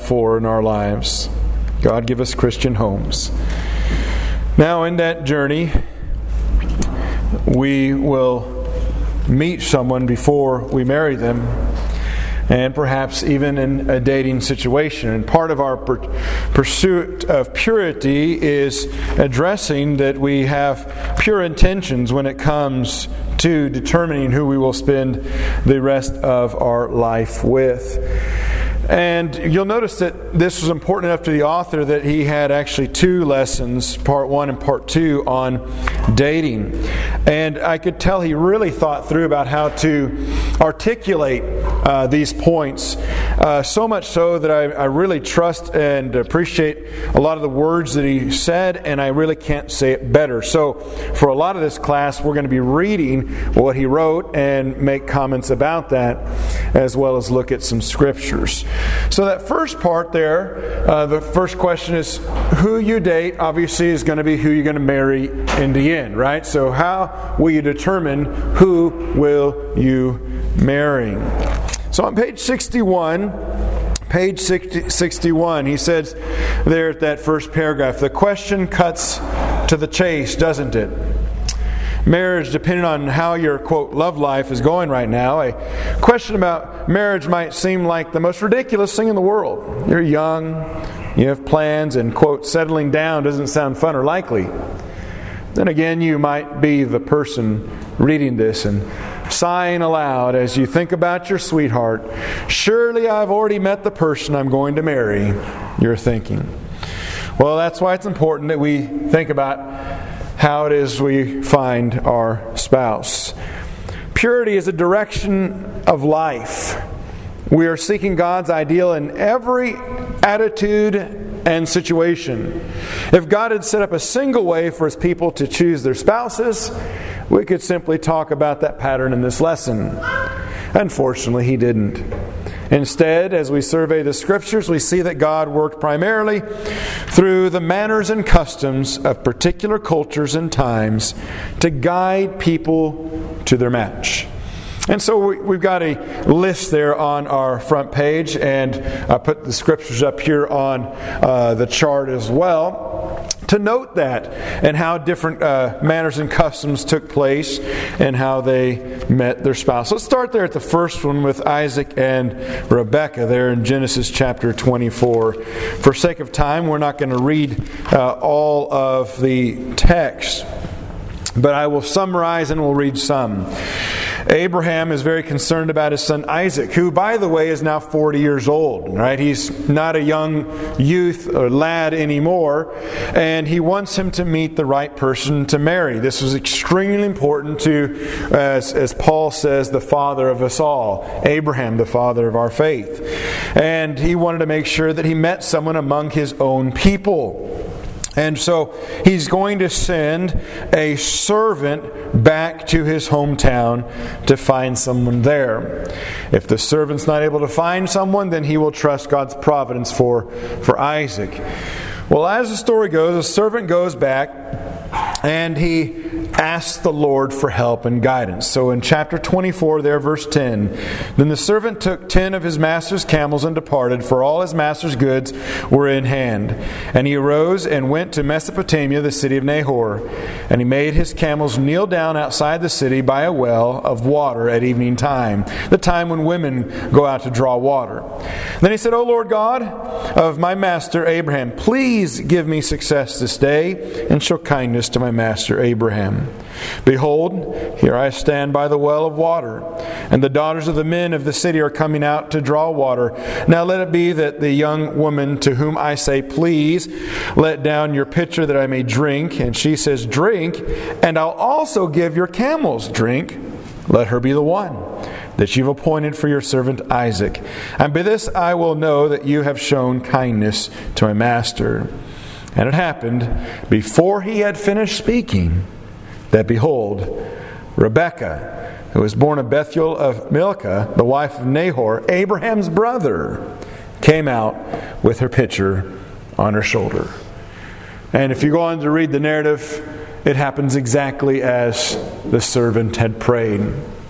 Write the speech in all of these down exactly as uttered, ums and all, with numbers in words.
for in our lives. God, give us Christian homes. Now, in that journey, we will meet someone before we marry them, and perhaps even in a dating situation. And part of our per- pursuit of purity is addressing that we have pure intentions when it comes to determining who we will spend the rest of our life with. And you'll notice that this was important enough to the author that he had actually two lessons, part one and part two, on dating. And I could tell he really thought through about how to articulate uh, these points. Uh, so much so that I, I really trust and appreciate a lot of the words that he said, and I really can't say it better. So for a lot of this class, we're going to be reading what he wrote and make comments about that, as well as look at some scriptures. So that first part there, uh, the first question is who you date, obviously, is going to be who you're going to marry in the end, right? So how will you determine who will you marry? So on page sixty-one, page sixty-one, he says there at that first paragraph, the question cuts to the chase, doesn't it? Marriage, depending on how your, quote, love life is going right now, a question about marriage might seem like the most ridiculous thing in the world. You're young, you have plans, and, quote, settling down doesn't sound fun or likely. Then again, you might be the person reading this and sighing aloud as you think about your sweetheart. Surely I've already met the person I'm going to marry, you're thinking. Well, that's why it's important that we think about how it is we find our spouse. Purity is a direction of life. We are seeking God's ideal in every attitude and situation. If God had set up a single way for His people to choose their spouses, we could simply talk about that pattern in this lesson. Unfortunately, He didn't. Instead, as we survey the Scriptures, we see that God worked primarily through the manners and customs of particular cultures and times to guide people to their match. And so we've got a list there on our front page, and I put the Scriptures up here on uh, the chart as well, to note that and how different uh, manners and customs took place and how they met their spouse. Let's start there at the first one with Isaac and Rebekah there in Genesis chapter twenty-four. For sake of time, we're not going to read uh, all of the text, but I will summarize and we'll read some. Abraham is very concerned about his son Isaac, who, by the way, is now forty years old. Right? He's not a young youth or lad anymore, and he wants him to meet the right person to marry. This was extremely important to, as, as Paul says, the father of us all, Abraham, the father of our faith. And he wanted to make sure that he met someone among his own people. And so he's going to send a servant back to his hometown to find someone there. If the servant's not able to find someone, then he will trust God's providence for, for Isaac. Well, as the story goes, the servant goes back and he asks the Lord for help and guidance. So in chapter twenty-four, there, verse ten, then the servant took ten of his master's camels and departed, for all his master's goods were in hand. And he arose and went to Mesopotamia, the city of Nahor. And he made his camels kneel down outside the city by a well of water at evening time, the time when women go out to draw water. Then he said, O Lord God of my master Abraham, please give me success this day, and show kindness to my master Abraham. Behold, here I stand by the well of water, and the daughters of the men of the city are coming out to draw water. Now let it be that the young woman to whom I say, please, let down your pitcher that I may drink, and she says, drink, and I'll also give your camels drink. Let her be the one that you've appointed for your servant Isaac. And by this I will know that you have shown kindness to my master. And it happened, before he had finished speaking, that behold, Rebekah, who was born of Bethuel of Milcah, the wife of Nahor, Abraham's brother, came out with her pitcher on her shoulder. And if you go on to read the narrative, it happens exactly as the servant had prayed.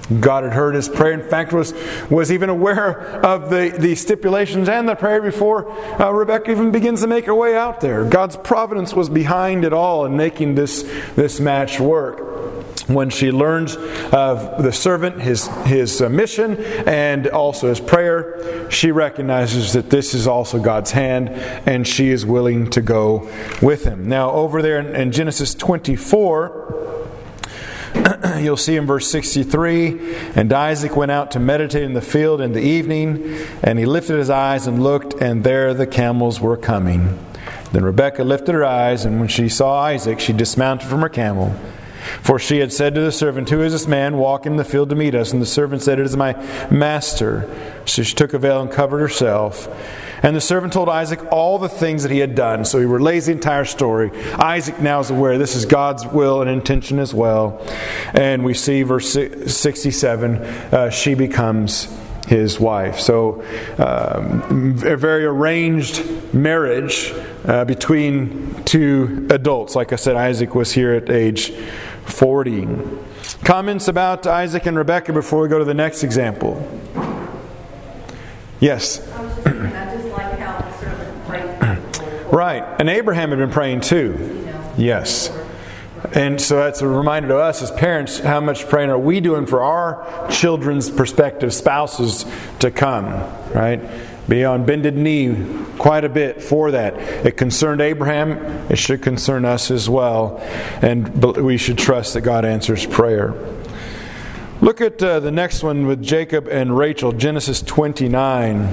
God had heard his prayer. In fact, was was even aware of the, the stipulations and the prayer before uh, Rebekah even begins to make her way out there. God's providence was behind it all in making this, this match work. When she learns of the servant, his his uh, mission, and also his prayer, she recognizes that this is also God's hand, and she is willing to go with him. Now, over there in, in Genesis twenty-four, you'll see in verse sixty-three, and Isaac went out to meditate in the field in the evening, and he lifted his eyes and looked, and there the camels were coming. Then Rebekah lifted her eyes, and when she saw Isaac, she dismounted from her camel. For she had said to the servant, "Who is this man walking in the field to meet us?" And the servant said, "It is my master." So she took a veil and covered herself. And the servant told Isaac all the things that he had done. So he relays the entire story. Isaac now is aware this is God's will and intention as well. And we see verse sixty-seven, uh, she becomes his wife. So um, a very arranged marriage uh, between two adults. Like I said, Isaac was here at age forty. Comments about Isaac and Rebekah before we go to the next example? Yes? I was thinking, I just like how the servant prayed. Right. And Abraham had been praying too. Yes. And so that's a reminder to us as parents, how much praying are we doing for our children's prospective spouses to come, right? Be on bended knee quite a bit for that. It concerned Abraham. It should concern us as well. And we should trust that God answers prayer. Look at uh, the next one with Jacob and Rachel, Genesis twenty-nine.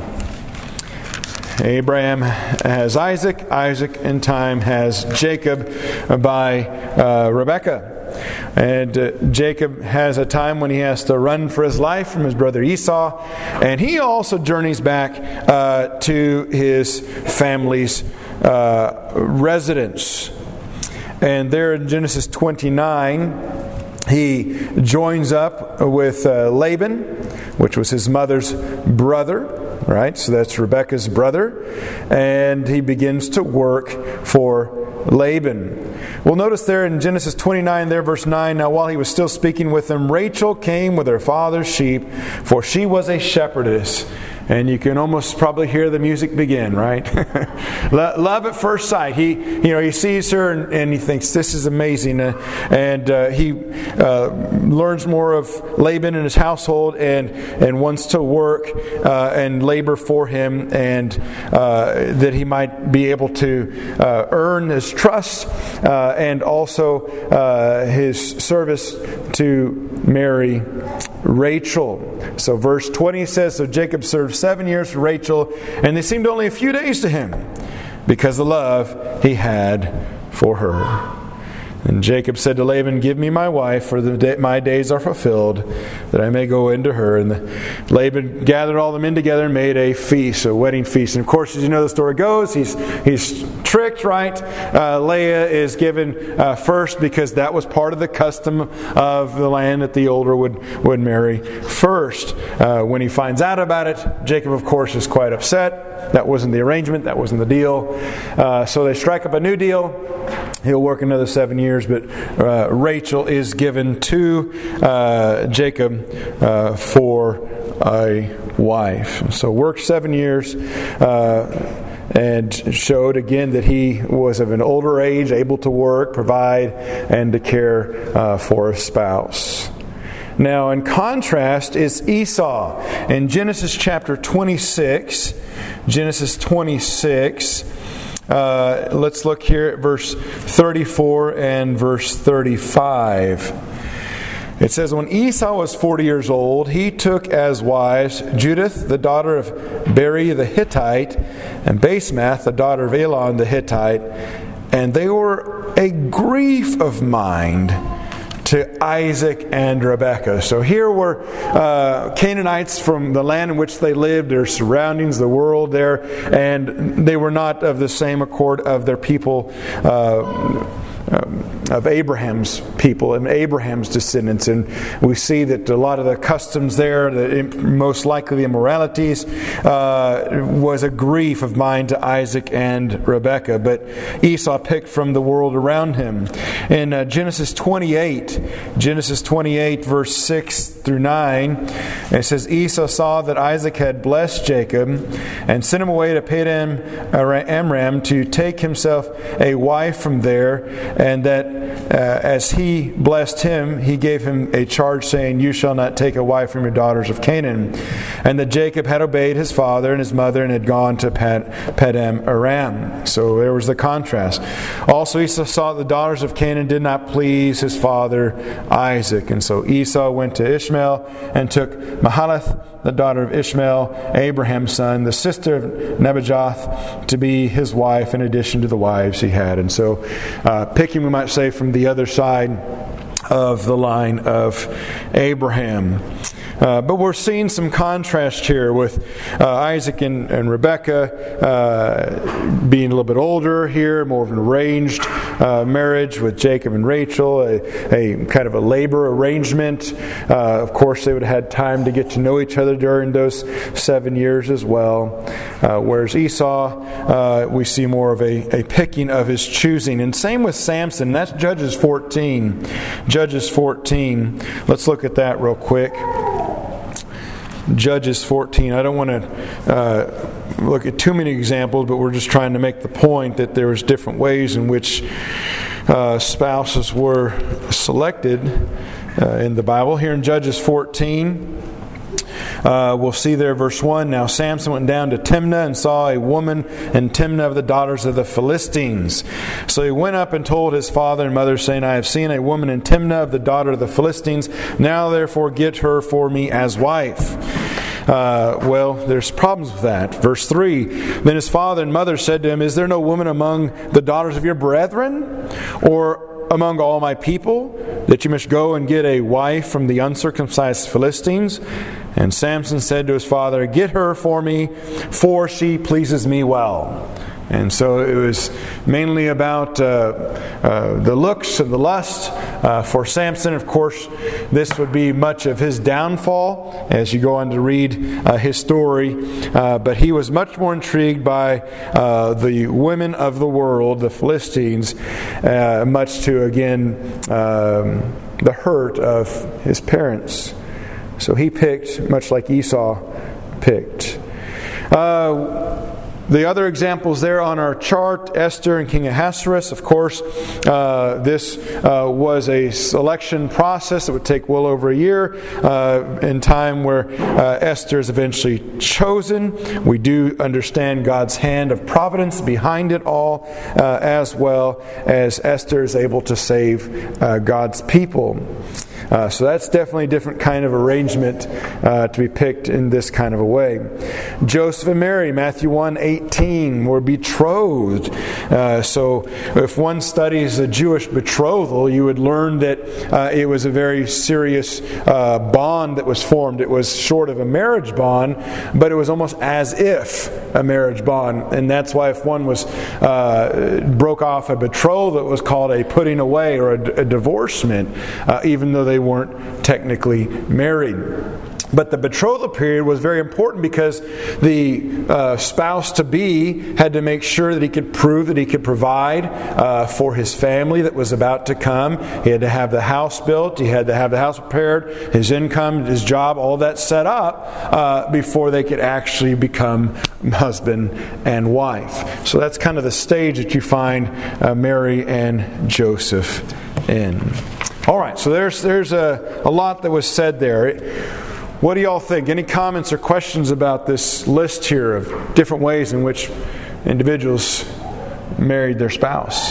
Abraham has Isaac. Isaac in time has Jacob by uh, Rebekah. And uh, Jacob has a time when he has to run for his life from his brother Esau. And he also journeys back uh, to his family's uh, residence. And there in Genesis twenty-nine, he joins up with uh, Laban, which was his mother's brother. Right, so that's Rebekah's brother, and he begins to work for Laban. Well, notice there in Genesis twenty-nine, there verse nine, now while he was still speaking with them, Rachel came with her father's sheep, for she was a shepherdess. And you can almost probably hear the music begin, right? Love at first sight. He, you know, he sees her and, and he thinks this is amazing, uh, and uh, he uh, learns more of Laban and his household, and and wants to work uh, and labor for him, and uh, that he might be able to uh, earn his trust uh, and also uh, his service to marry Rachel. So verse twenty says, so Jacob served seven years for Rachel, and they seemed only a few days to him because of the love he had for her. And Jacob said to Laban, give me my wife, for the day, my days are fulfilled, that I may go into her. And the, Laban gathered all the men together and made a feast, a wedding feast. And of course, as you know the story goes, he's he's tricked, right? Uh, Leah is given uh, first because that was part of the custom of the land that the older would, would marry first. Uh, when he finds out about it, Jacob, of course, is quite upset. That wasn't the arrangement. That wasn't the deal. Uh, so they strike up a new deal. He'll work another seven years, but uh, Rachel is given to uh, Jacob uh, for a wife. So worked seven years uh, and showed again that he was of an older age, able to work, provide, and to care uh, for a spouse. Now, in contrast is Esau. In Genesis chapter twenty-six, Genesis twenty-six, Uh, let's look here at verse thirty-four and verse thirty-five. It says, when Esau was forty years old, he took as wives Judith, the daughter of Beri the Hittite, and Basemath, the daughter of Elon the Hittite, and they were a grief of mind to Isaac and Rebekah. So here were uh, Canaanites from the land in which they lived, their surroundings, the world there, and they were not of the same accord of their people uh, um, of Abraham's people and Abraham's descendants, and we see that a lot of the customs there, the, most likely the immoralities, uh, was a grief of mine to Isaac and Rebekah. But Esau picked from the world around him. In uh, Genesis twenty-eight, Genesis twenty-eight, verse six through nine, it says, Esau saw that Isaac had blessed Jacob and sent him away to Padan Aram to take himself a wife from there, and that uh, as he blessed him, he gave him a charge saying, you shall not take a wife from your daughters of Canaan. And that Jacob had obeyed his father and his mother and had gone to Padan Aram. So there was the contrast. Also Esau saw that the daughters of Canaan did not please his father Isaac. And so Esau went to Ishmael and took Mahalath, the daughter of Ishmael, Abraham's son, the sister of Nebajoth, to be his wife in addition to the wives he had. And so uh, picking, we might say, from the other side of the line of Abraham. Uh, but we're seeing some contrast here with uh, Isaac and, and Rebekah uh, being a little bit older here, more of an arranged uh, marriage with Jacob and Rachel, a, a kind of a labor arrangement. Uh, of course, they would have had time to get to know each other during those seven years as well. Uh, whereas Esau, uh, we see more of a, a picking of his choosing. And same with Samson. That's Judges fourteen. Judges fourteen. Let's look at that real quick. Judges fourteen. I don't want to uh, look at too many examples, but we're just trying to make the point that there was different ways in which uh, spouses were selected uh, in the Bible. Here in Judges fourteen, Uh, we'll see there verse one. Now Samson went down to Timnah and saw a woman in Timnah of the daughters of the Philistines. So he went up and told his father and mother, saying, I have seen a woman in Timnah of the daughter of the Philistines. Now therefore get her for me as wife. Uh, well, there's problems with that. Verse three, then his father and mother said to him, is there no woman among the daughters of your brethren, or among all my people, that you must go and get a wife from the uncircumcised Philistines? And Samson said to his father, get her for me, for she pleases me well. And so it was mainly about uh, uh, the looks and the lust uh, for Samson. Of course, this would be much of his downfall as you go on to read uh, his story. Uh, but he was much more intrigued by uh, the women of the world, the Philistines, uh, much to, again, um, the hurt of his parents. So he picked, much like Esau picked. Uh, The other examples there on our chart, Esther and King Ahasuerus, of course, uh, this uh, was a selection process that would take well over a year uh, in time where uh, Esther is eventually chosen. We do understand God's hand of providence behind it all, uh, as well as Esther is able to save uh, God's people. Uh, so that's definitely a different kind of arrangement uh, to be picked in this kind of a way. Joseph and Mary, Matthew one eighteen, were betrothed. Uh, so if one studies a Jewish betrothal, you would learn that uh, it was a very serious uh, bond that was formed. It was short of a marriage bond, but it was almost as if a marriage bond. And that's why if one was uh, broke off a betrothal, it was called a putting away or a, a divorcement, uh, even though they They weren't technically married. But the betrothal period was very important because the uh, spouse-to-be had to make sure that he could prove that he could provide uh, for his family that was about to come. He had to have the house built. He had to have the house prepared, his income, his job, all that set up uh, before they could actually become husband and wife. So that's kind of the stage that you find uh, Mary and Joseph in. All right, so there's there's a, a lot that was said there. What do y'all think? Any comments or questions about this list here of different ways in which individuals married their spouse?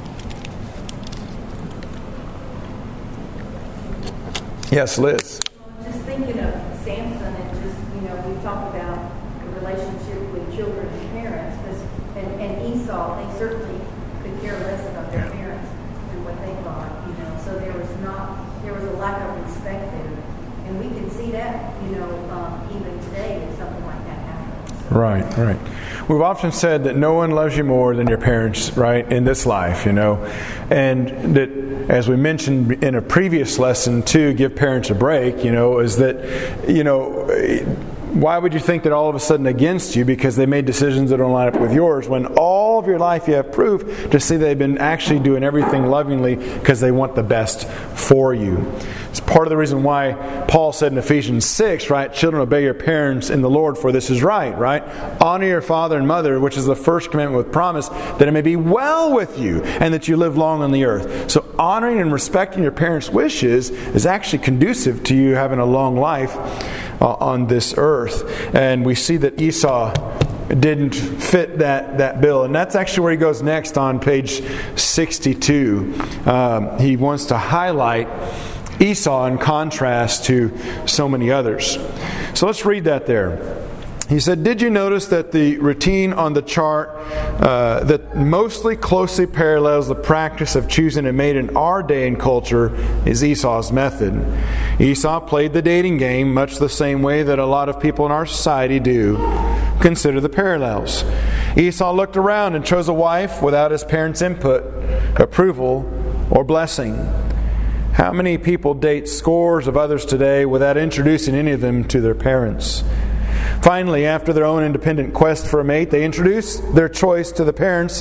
Yes, Liz. Just thinking of Samson and just, you know, we talk about the relationship with children and parents, because and, and Esau, they certainly could care less about their parents than what they thought, you know. So there was not, there was a lack of respect there. And we can see that, you know, um, even today if something like that happens. Right, right. we've often said that no one loves you more than your parents, right, in this life, you know. And that, as we mentioned in a previous lesson, too, give parents a break, you know, is that, you know, why would you think that all of a sudden against you because they made decisions that don't line up with yours when all of your life you have proof to see they've been actually doing everything lovingly because they want the best for you. It's part of the reason why Paul said in Ephesians six, right, children, obey your parents in the Lord, for this is right, right? Honor your father and mother, which is the first commandment with promise, that it may be well with you and that you live long on the earth. So honoring and respecting your parents' wishes is actually conducive to you having a long life uh, on this earth. And we see that Esau didn't fit that, that bill. And that's actually where he goes next on page sixty-two. Um, he wants to highlight Esau in contrast to so many others. So let's read that there. He said, did you notice that the routine on the chart uh, that mostly closely parallels the practice of choosing a mate in our day and culture is Esau's method? Esau played the dating game much the same way that a lot of people in our society do. Consider the parallels. Esau looked around and chose a wife without his parents' input, approval, or blessing. How many people date scores of others today without introducing any of them to their parents? Finally, after their own independent quest for a mate, they introduce their choice to the parents,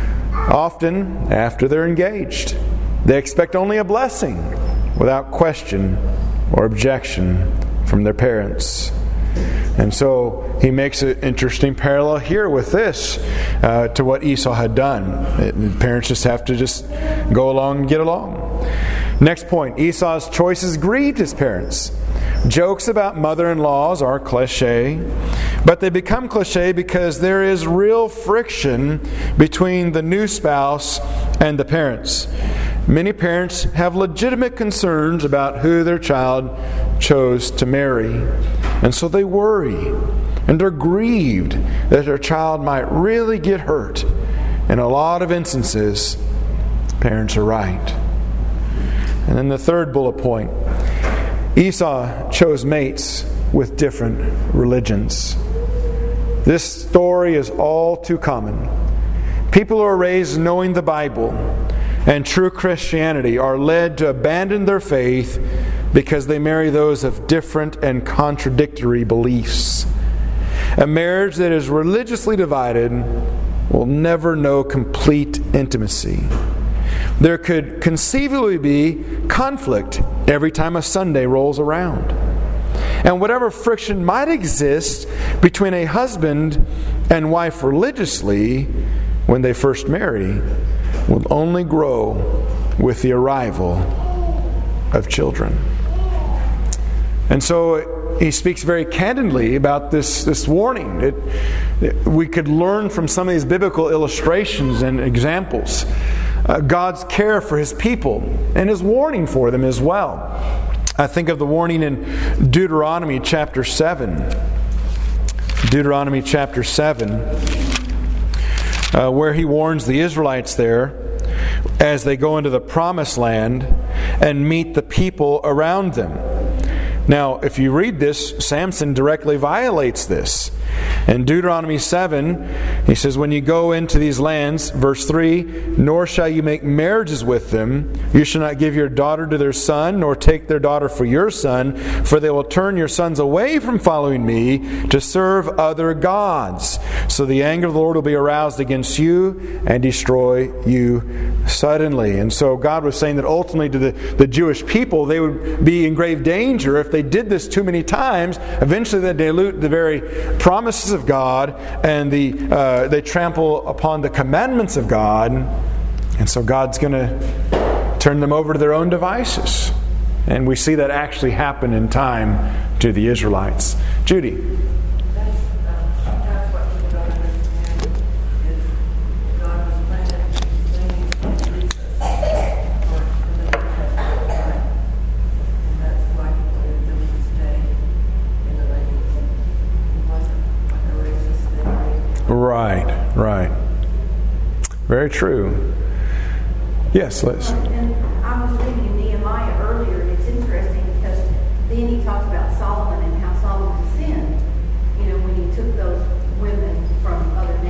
often after they're engaged. They expect only a blessing without question or objection from their parents. And so he makes an interesting parallel here with this uh, to what Esau had done. It, parents just have to just go along and get along. Next point, Esau's choices grieved his parents. Jokes about mother-in-laws are cliche, but they become cliche because there is real friction between the new spouse and the parents. Many parents have legitimate concerns about who their child chose to marry, and so they worry and they're grieved that their child might really get hurt. In a lot of instances, parents are right. And then the third bullet point, Esau chose mates with different religions. This story is all too common. People who are raised knowing the Bible and true Christianity are led to abandon their faith because they marry those of different and contradictory beliefs. A marriage that is religiously divided will never know complete intimacy. There could conceivably be conflict every time a Sunday rolls around. And whatever friction might exist between a husband and wife religiously when they first marry will only grow with the arrival of children. And so he speaks very candidly about this, this warning. It, it, we could learn from some of these biblical illustrations and examples Uh, God's care for His people and His warning for them as well. I think of the warning in Deuteronomy chapter seven. Deuteronomy chapter seven, uh, where He warns the Israelites there as they go into the promised land and meet the people around them. Now, if you read this, Samson directly violates this. In Deuteronomy seven, he says, when you go into these lands, verse three, nor shall you make marriages with them. You shall not give your daughter to their son, nor take their daughter for your son, for they will turn your sons away from following me to serve other gods. So the anger of the Lord will be aroused against you and destroy you suddenly. And so God was saying that ultimately to the, the Jewish people, they would be in grave danger if they did this too many times. Eventually they dilute the very promises of God, and the uh, they trample upon the commandments of God, and so God's going to turn them over to their own devices. And we see that actually happen in time to the Israelites. Judy. Right, right. Very true. Yes, Liz. And I was reading in Nehemiah earlier, and it's interesting because then he talks about Solomon and how Solomon sinned, you know, when he took those women from other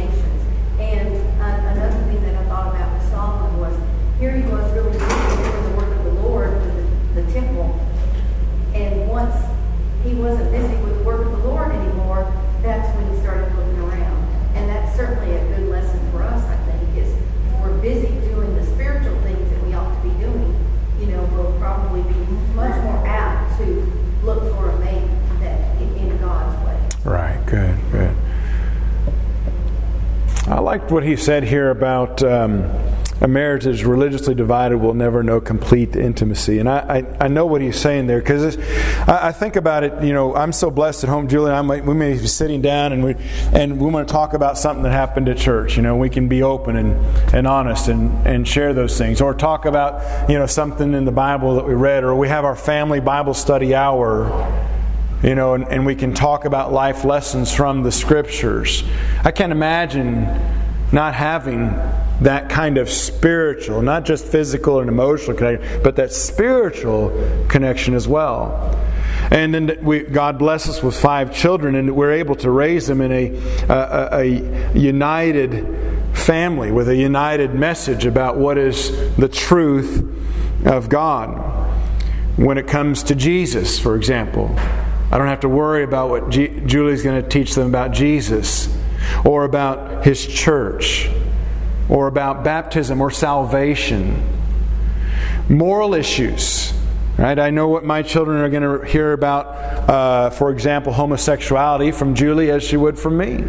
liked what he said here about um, a marriage that is religiously divided will never know complete intimacy. And I, I, I know what he's saying there, because I, I think about it, you know, I'm so blessed at home. Julie and I, might, we may be sitting down and we and we want to talk about something that happened at church. You know, we can be open and, and honest and, and share those things. Or talk about, you know, something in the Bible that we read. Or we have our family Bible study hour. You know, and, and we can talk about life lessons from the Scriptures. I can't imagine not having that kind of spiritual, not just physical and emotional connection, but that spiritual connection as well. And then we, God bless us with five children, and we're able to raise them in a, a, a united family with a united message about what is the truth of God. When it comes to Jesus, for example, I don't have to worry about what G- Julie's going to teach them about Jesus, or about His church, or about baptism or salvation. Moral issues, right? I know what my children are going to hear about, uh, for example, homosexuality from Julie as she would from me,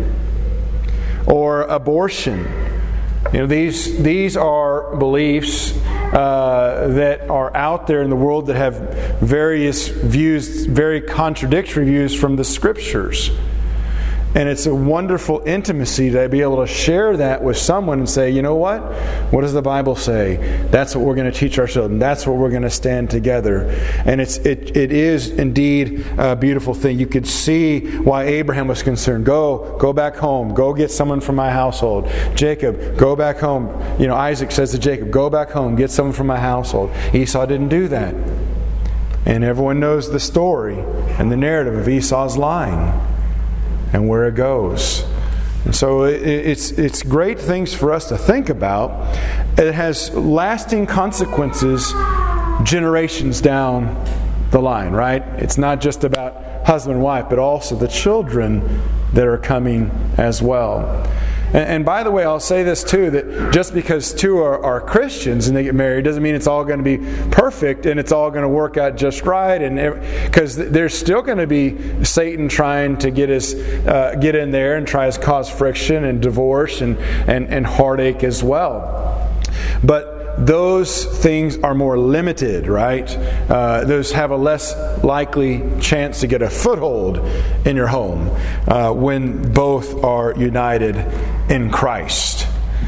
or abortion. You know, these these are beliefs uh, that are out there in the world that have various views, very contradictory views from the Scriptures. And it's a wonderful intimacy to be able to share that with someone and say, you know what? What does the Bible say? That's what we're going to teach our children. That's what we're going to stand together. And it's it it is indeed a beautiful thing. You could see why Abraham was concerned. Go, go back home. Go get someone from my household. Jacob, go back home. You know, Isaac says to Jacob, go back home. Get someone from my household. Esau didn't do that. And everyone knows the story and the narrative of Esau's lying and where it goes. And so it's it's great things for us to think about. It has lasting consequences generations down the line, right? It's not just about husband and wife, but also the children that are coming as well. And, and by the way, I'll say this too, that just because two are, are Christians and they get married doesn't mean it's all going to be perfect and it's all going to work out just right. And because there's still going to be Satan trying to get us uh, get in there and try to cause friction and divorce and, and, and heartache as well. But those things are more limited, right? Uh, those have a less likely chance to get a foothold in your home uh, when both are united in Christ.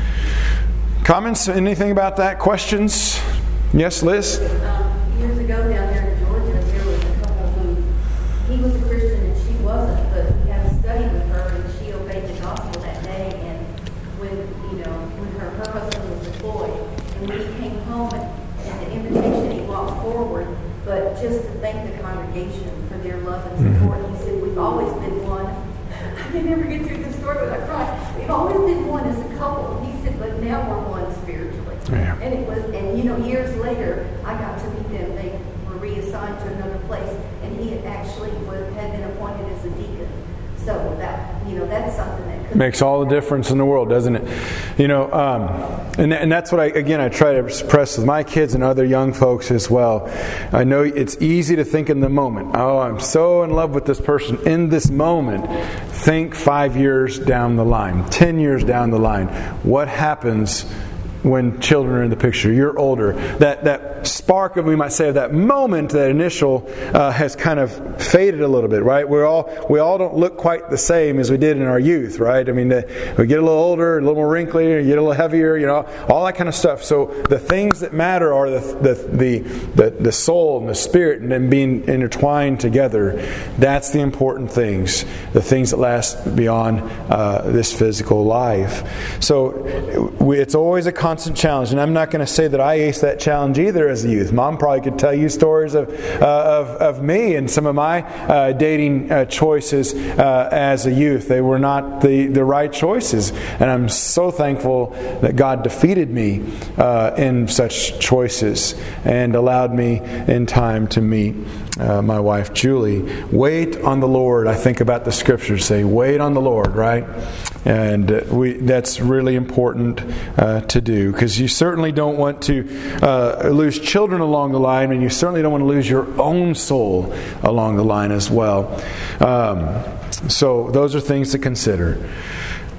Comments? Anything about that? Questions? Yes, Liz? Um, years ago down there in Georgia, there was a couple who, he was a Christian and she wasn't, but we had a study with her and she obeyed the gospel that day. And when, you know, when her, her husband was deployed, and when he came home and, and the invitation, he walked forward, but just to thank the congregation for their love and support. Mm-hmm. He said, we've always been one. I can never get through this story without crying. We've always been one as a couple. He said, but now we're one spiritually. Yeah. And it was, and you know, years later, I got to meet them. They were reassigned to another place, and he had actually was, had been appointed as a deacon. So that, you know, that's something that could makes all the difference in the world, doesn't it? You know, um, and and that's what I again I try to express with my kids and other young folks as well. I know it's easy to think in the moment. Oh, I'm so in love with this person in this moment. Think five years down the line, ten years down the line. What happens when children are in the picture? You're older. That that spark of, we might say, of that moment, that initial, uh, has kind of faded a little bit, right? We're all we all don't look quite the same as we did in our youth, right? I mean, the, we get a little older, a little more wrinkly, you get a little heavier, you know, all that kind of stuff. So the things that matter are the the the the, the soul and the spirit, and then being intertwined together. That's the important things, the things that last beyond uh, this physical life. So we, it's always a constant challenge, and I'm not going to say that I aced that challenge either as a youth. Mom probably could tell you stories of uh, of, of me and some of my uh, dating uh, choices uh, as a youth. They were not the, the right choices, and I'm so thankful that God defeated me uh, in such choices and allowed me in time to meet uh, my wife Julie. Wait on the Lord. I think about the Scriptures say, wait on the Lord, right? And uh, we that's really important uh, to do, because you certainly don't want to uh, lose children along the line, and you certainly don't want to lose your own soul along the line as well. Um, so those are things to consider.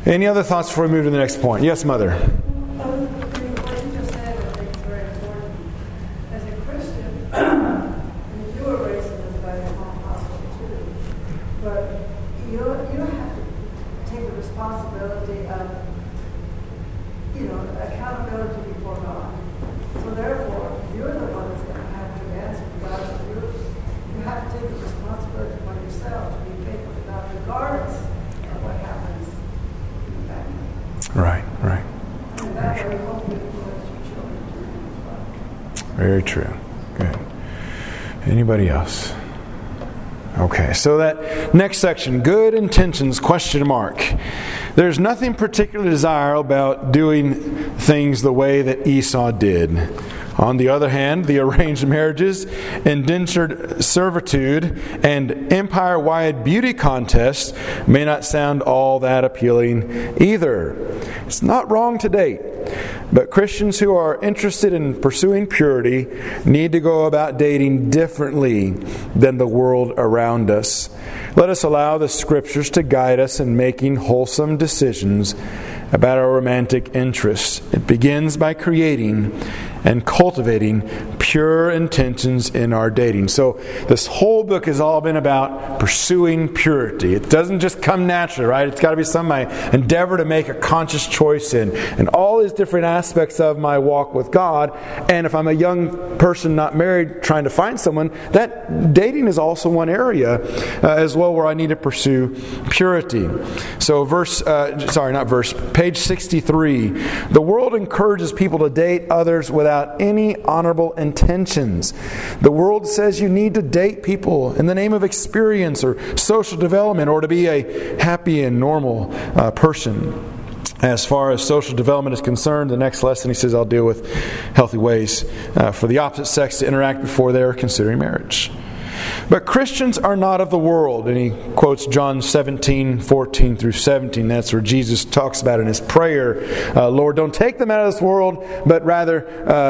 Any other thoughts before we move to the next point? Yes, Mother. What you just said, I think, is very important. As a Christian, and you were raised in a very home household too, but you you have to take the responsibility of, you know, accountability before God. So therefore, you're the one that's going to have to answer to God. You you have to take the responsibility for yourself to be faithful to God, regardless of what happens in the family. Right, right. And that way, hope you influence your children to do as well. Very true. Good. Anybody else? Okay, so that next section, good intentions, question mark. There's nothing particularly desirable about doing things the way that Esau did. On the other hand, the arranged marriages, indentured servitude, and empire-wide beauty contests may not sound all that appealing either. It's not wrong to date, but Christians who are interested in pursuing purity need to go about dating differently than the world around us. Let us allow the Scriptures to guide us in making wholesome decisions about our romantic interests. It begins by creating and cultivating pure intentions in our dating. So this whole book has all been about pursuing purity. It doesn't just come naturally, right? It's got to be something I endeavor to make a conscious choice in. And all these different aspects of my walk with God. And if I'm a young person not married trying to find someone, that dating is also one area uh, as well where I need to pursue purity. So verse, uh, sorry, not verse, page sixty-three. The world encourages people to date others without any honorable intentions. The world says you need to date people in the name of experience or social development or to be a happy and normal uh, person. As far as social development is concerned, the next lesson he says I'll deal with healthy ways uh, for the opposite sex to interact before they are considering marriage. But Christians are not of the world. And he quotes John seventeen, fourteen through seventeen. That's where Jesus talks about in his prayer, uh, Lord, don't take them out of this world, but rather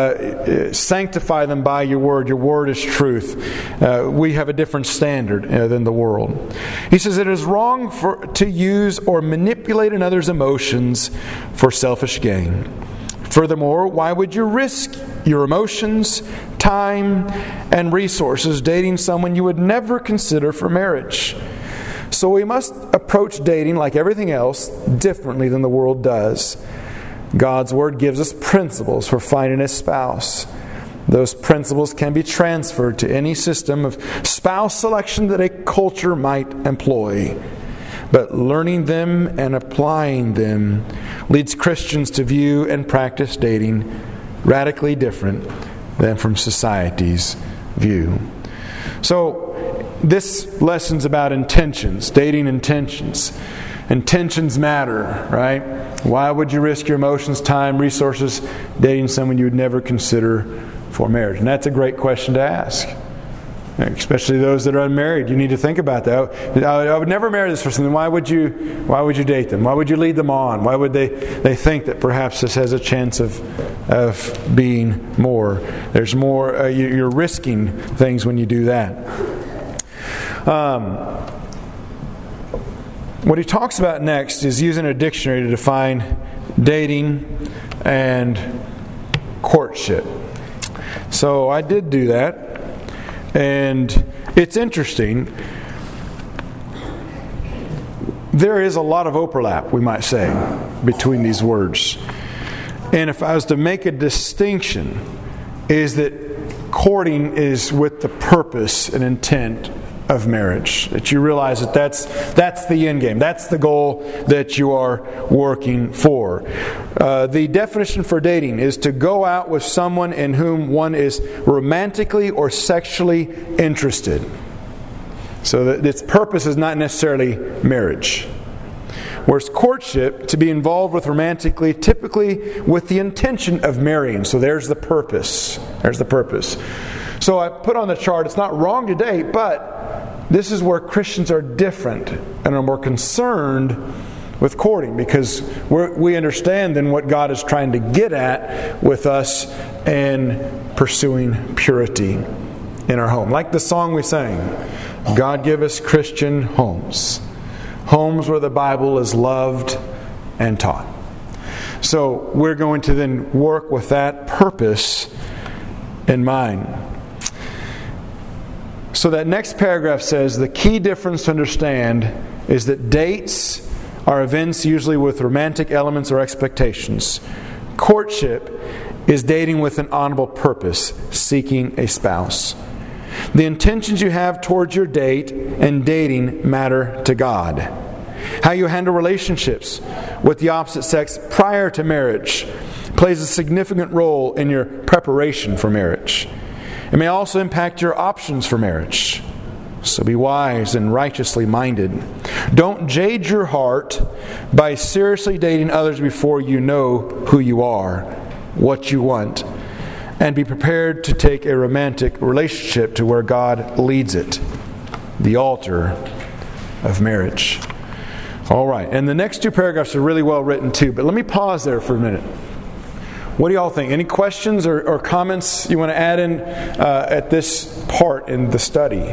uh, sanctify them by your word. Your word is truth. Uh, we have a different standard uh, than the world. He says it is wrong for to use or manipulate another's emotions for selfish gain. Furthermore, why would you risk your emotions, time, and resources dating someone you would never consider for marriage? So we must approach dating, like everything else, differently than the world does. God's Word gives us principles for finding a spouse. Those principles can be transferred to any system of spouse selection that a culture might employ. But learning them and applying them leads Christians to view and practice dating radically different than from society's view. So, this lesson's about intentions, dating intentions. Intentions matter, right? Why would you risk your emotions, time, resources dating someone you would never consider for marriage? And that's a great question to ask. Especially those that are unmarried, you need to think about that. I would never marry this person. Then why would you? Why would you date them? Why would you lead them on? Why would they? They think that perhaps this has a chance of of being more. There's more. Uh, you, you're risking things when you do that. Um, what he talks about next is using a dictionary to define dating and courtship. So I did do that. And it's interesting. There is a lot of overlap, we might say, between these words. And if I was to make a distinction, is that courting is with the purpose and intent of marriage. That you realize that that's, that's the end game. That's the goal that you are working for. Uh, the definition for dating is to go out with someone in whom one is romantically or sexually interested. So that its purpose is not necessarily marriage. Whereas courtship, to be involved with romantically, typically with the intention of marrying. So there's the purpose. There's the purpose. So I put on the chart, it's not wrong to date, but this is where Christians are different and are more concerned with courting, because we're, we understand then what God is trying to get at with us in pursuing purity in our home. Like the song we sang, God give us Christian homes. Homes where the Bible is loved and taught. So we're going to then work with that purpose in mind. So that next paragraph says, the key difference to understand is that dates are events usually with romantic elements or expectations. Courtship is dating with an honorable purpose, seeking a spouse. The intentions you have towards your date and dating matter to God. How you handle relationships with the opposite sex prior to marriage plays a significant role in your preparation for marriage. It may also impact your options for marriage. So be wise and righteously minded. Don't jade your heart by seriously dating others before you know who you are, what you want, and be prepared to take a romantic relationship to where God leads it, the altar of marriage. All right, and the next two paragraphs are really well written too, but let me pause there for a minute. What do y'all think? Any questions or, or comments you want to add in uh, at this part in the study?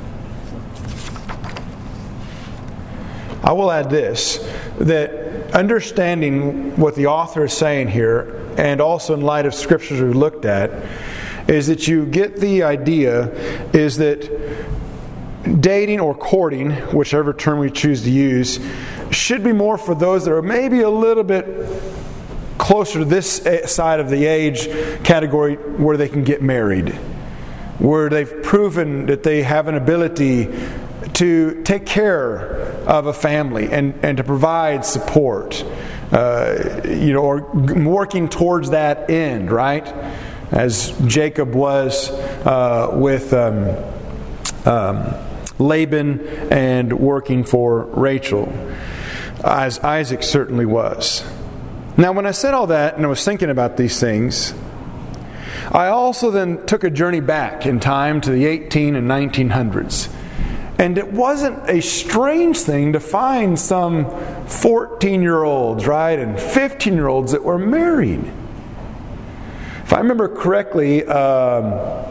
I will add this, that understanding what the author is saying here, and also in light of scriptures we've looked at, is that you get the idea is that dating or courting, whichever term we choose to use, should be more for those that are maybe a little bit closer to this side of the age category where they can get married, where they've proven that they have an ability to take care of a family and, and to provide support, uh, you know, or working towards that end, right? As Jacob was uh, with um, um, Laban and working for Rachel, as Isaac certainly was. Now, when I said all that and I was thinking about these things, I also then took a journey back in time to the eighteen and nineteen hundreds. And it wasn't a strange thing to find some fourteen-year-olds, right, and fifteen-year-olds that were married. If I remember correctly, um,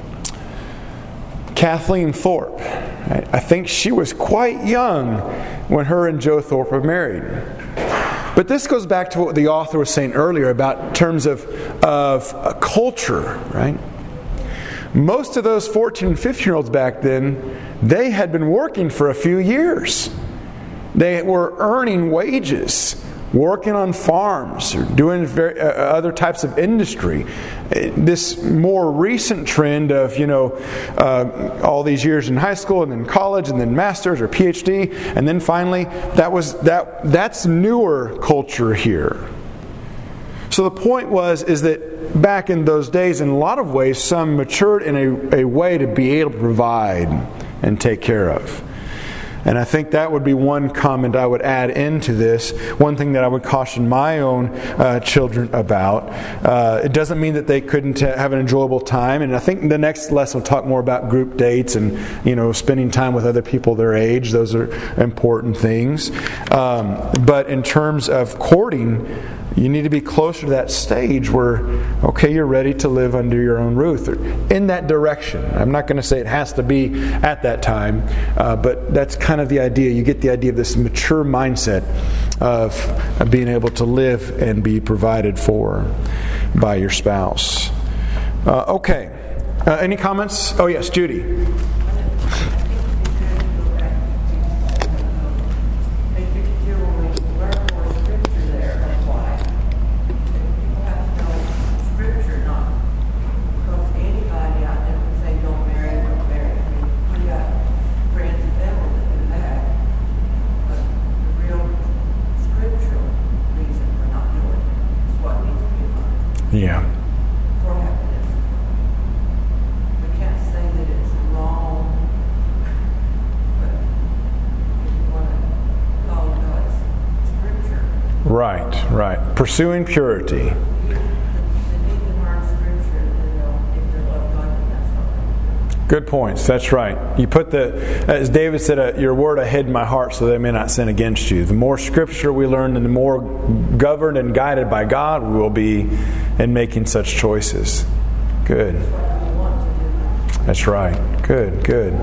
Kathleen Thorpe, right, I think she was quite young when her and Joe Thorpe were married. But this goes back to what the author was saying earlier about terms of, of a culture, right? Most of those fourteen and fifteen-year-olds back then, they had been working for a few years. They were earning wages, working on farms, or doing very, uh, other types of industry. This more recent trend of, you know, uh, all these years in high school and then college and then master's or P H D, and then finally, that was that. That's newer culture here. So the point was is that back in those days, in a lot of ways, some matured in a, a way to be able to provide and take care of. And I think that would be one comment I would add into this. One thing that I would caution my own uh, children about. Uh, it doesn't mean that they couldn't have an enjoyable time. And I think the next lesson will talk more about group dates and, you know, spending time with other people their age. Those are important things. Um, but in terms of courting, you need to be closer to that stage where, okay, you're ready to live under your own roof. In that direction. I'm not going to say it has to be at that time, uh, but that's kind of the idea. You get the idea of this mature mindset of, of being able to live and be provided for by your spouse. Uh, okay. Uh, any comments? Oh, yes, Judy. Yeah. For happiness. We can't say that it's wrong, but if you want to follow God's scripture. Right, right. Pursuing purity. They need to learn scripture and they'll, if they love God, then that's what they do. Good points. That's right. You put the, as David said, uh, your word I hid in my heart so they may not sin against you. The more scripture we learn and the more governed and guided by God we will be in making such choices. Good. That's right. Good, good.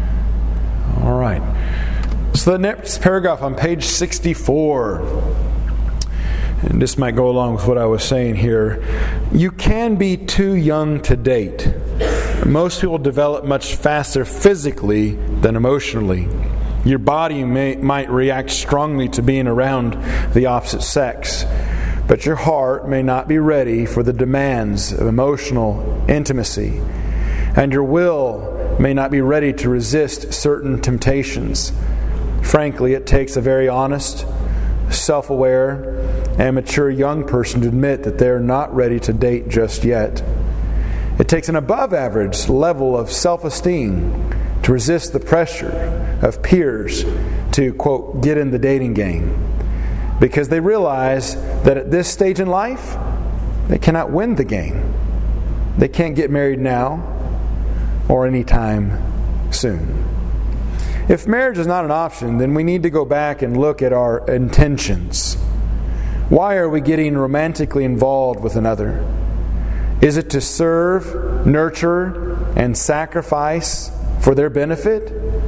All right. So the next paragraph on page sixty-four. and this might go along with what I was saying here, you can be too young to date. Most people develop much faster physically than emotionally. Your body may, might react strongly to being around the opposite sex, but your heart may not be ready for the demands of emotional intimacy, and your will may not be ready to resist certain temptations. Frankly, it takes a very honest, self-aware, and mature young person to admit that they're not ready to date just yet. It takes an above-average level of self-esteem to resist the pressure of peers to, quote, get in the dating game, because they realize that at this stage in life, they cannot win the game. They can't get married now or anytime soon. If marriage is not an option, then we need to go back and look at our intentions. Why are we getting romantically involved with another? Is it to serve, nurture, and sacrifice for their benefit?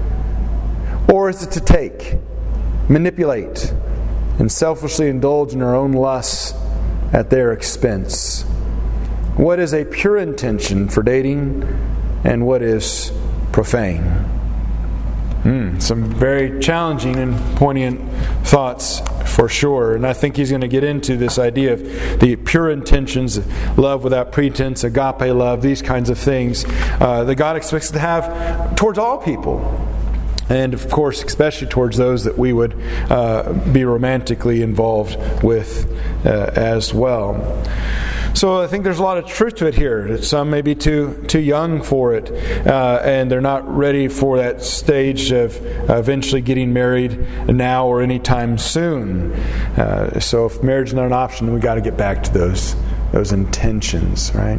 Or is it to take, manipulate, and selfishly indulge in our own lusts at their expense? What is a pure intention for dating, and what is profane? Mm, some very challenging and poignant thoughts for sure. And I think he's going to get into this idea of the pure intentions, love without pretense, agape love, these kinds of things uh, that God expects to have towards all people. And of course, especially towards those that we would uh, be romantically involved with uh, as well. So I think there's a lot of truth to it here. That some may be too too young for it, uh, and they're not ready for that stage of eventually getting married now or anytime soon. Uh, so if marriage is not an option, then we got to get back to those those intentions, right?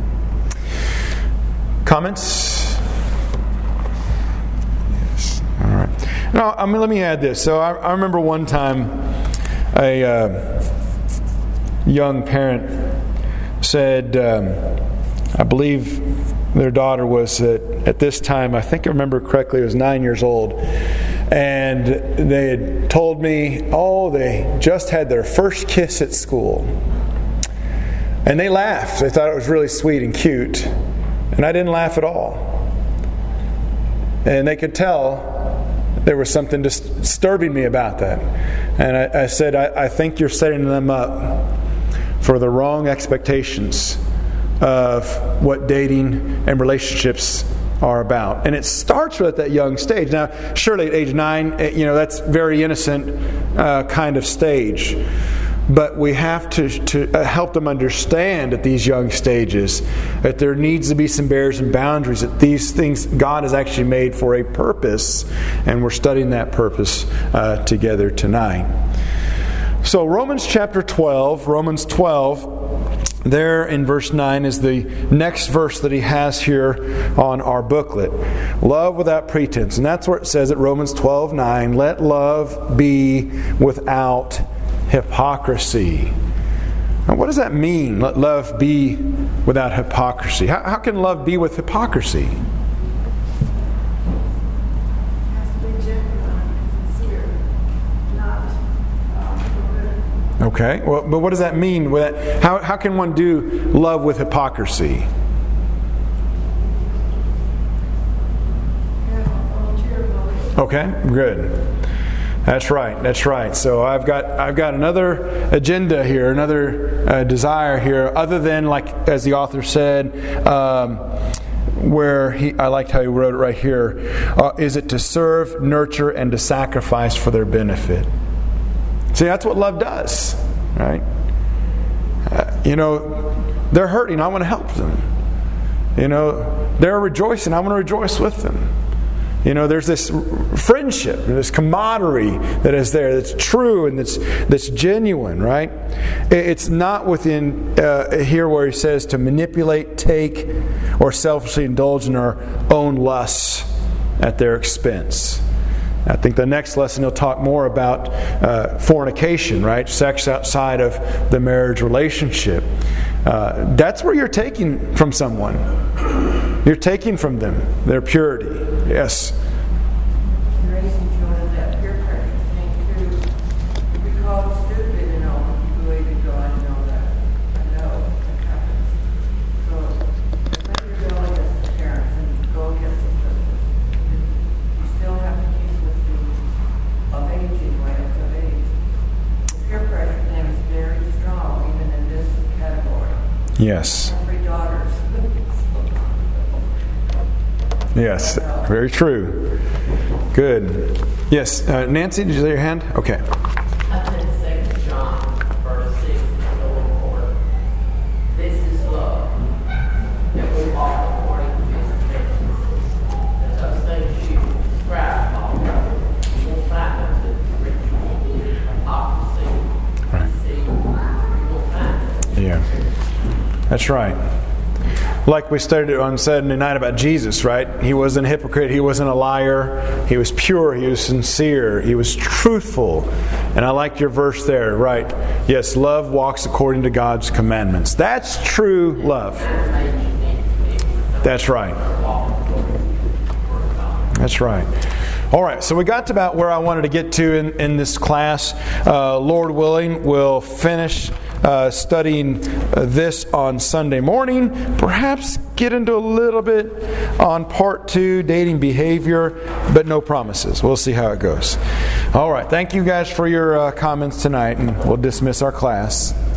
Comments? Yes. All right. Now, I mean, let me add this. So I, I remember one time a uh, young parent said, um, I believe their daughter was at, at this time, I think I remember correctly, was nine years old. And they had told me, oh, they just had their first kiss at school. And they laughed. They thought it was really sweet and cute. And I didn't laugh at all. And they could tell there was something disturbing me about that. And I, I said, I, I think you're setting them up for the wrong expectations of what dating and relationships are about. And it starts with that young stage. Now, surely at age nine, you know, that's very innocent uh, kind of stage. But we have to, to help them understand at these young stages that there needs to be some barriers and boundaries, that these things God has actually made for a purpose, and we're studying that purpose uh, together tonight. So Romans chapter twelve, Romans twelve, there in verse nine is the next verse that he has here on our booklet. Love without pretense. And that's where it says at Romans twelve nine, let love be without hypocrisy. Now what does that mean? Let love be without hypocrisy. How, how can love be with hypocrisy? Okay, well, but what does that mean? How, how can one do love with hypocrisy? Okay, good. That's right. That's right. So I've got I've got another agenda here, another uh, desire here, other than, like as the author said, um, where he I liked how he wrote it right here. Uh, is it to serve, nurture, and to sacrifice for their benefit? See, that's what love does, right? Uh, you know, they're hurting. I want to help them. You know, they're rejoicing. I want to rejoice with them. You know, there's this friendship, this camaraderie that is there, that's true and that's that's genuine, right? It's not within uh, here where he says to manipulate, take, or selfishly indulge in our own lusts at their expense. I think the next lesson he'll talk more about uh, fornication, right? Sex outside of the marriage relationship. Uh, that's where you're taking from someone. You're taking from them their purity. Yes. Raising children, that peer pressure thing too. If you're called stupid and all, you believe in God, Yes. Three daughters. Yes. Very true. Good. Yes. Uh, Nancy, did you lay your hand? Okay. I think Second John, verse six, the Lord. This is love, that we walk according to His commandments. And those things you describe, Paul, you will find them to ritual, hypocrisy, Right. deceit. You will find them. Yeah. That's right. Like we studied on Saturday night about Jesus, right? He wasn't a hypocrite. He wasn't a liar. He was pure. He was sincere. He was truthful. And I liked your verse there, right? Yes, love walks according to God's commandments. That's true love. That's right. That's right. All right, so we got to about where I wanted to get to in, in this class. Uh, Lord willing, we'll finish uh, studying uh, this on Sunday morning. Perhaps get into a little bit on part two, dating behavior, but no promises. We'll see how it goes. All right, thank you guys for your uh, comments tonight, and we'll dismiss our class.